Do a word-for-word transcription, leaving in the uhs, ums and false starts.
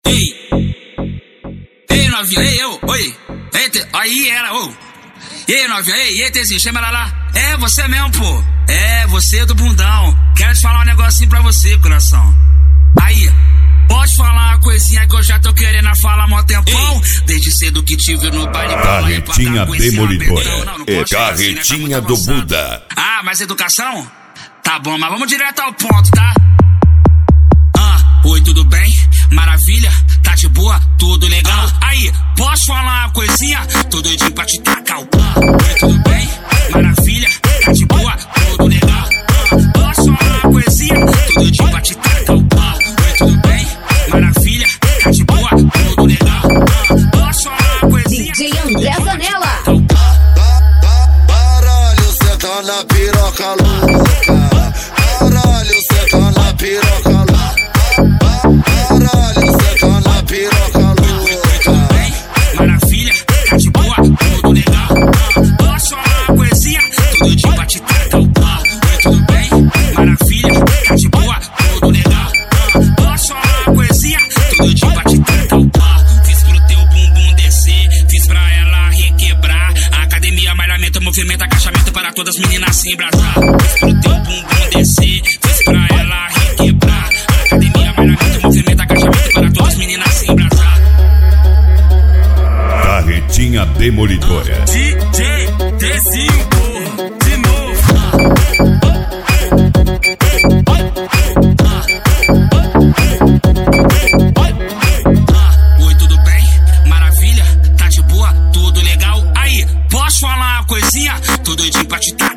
Ei, ei novinha, ei, eu, oi, ei, te, aí era, ô. Ei novinha, ei, ei, Tezinho, chama ela lá. É você mesmo, pô, é você do bundão. Quero te falar um negocinho pra você, coração. Aí, pode falar uma coisinha que eu já tô querendo falar há mó tempão. Ei. Desde cedo que tive no baile. Carretinha demolidora, não, não é carretinha assim, né? Do Buda. Ah, mas educação? Tá bom, mas vamos direto ao ponto, tá? Ah, oi, tudo bem? Maravilha, tá de boa, tudo legal. Aí, posso falar uma coisinha? Tô doidinho pra te tacar o pau. Oi, tudo bem? Maravilha, tá de boa, tudo legal. Posso falar uma coisinha? Tô doidinho pra te tacar o pau. Oi, tudo bem? Maravilha, tá de boa, tudo legal. Posso falar uma coisinha? D J André Zanella. Baralho, cê tá na piroca louca. Baralho, cê tá na piroca louca. Baralho, cê tá na piroca louca. Maravilha, tá de boa, tudo legal. Posso falar uma coisinha? Todo dia pra te tacar o pau. Oi, tudo bem? Maravilha, tá de boa, tudo legal. Posso falar uma coisinha? Todo dia pra te tacar o pau. Fiz pro teu bumbum descer, fiz pra ela requebrar. Academia, malhamento, movimento, agachamento para todas as meninas se embrasar. Fiz pro teu bumbum descer, fiz pra ela requebrar. Academia, malhamento, movimento, agachamento para todas as meninas se embrasar. Carretinha demolidora. D J Tezinho, porra, de novo. Oi, tudo bem? Maravilha, tá de boa, tudo legal. Aí, posso falar uma coisinha? Tô doidinho pra te tacar.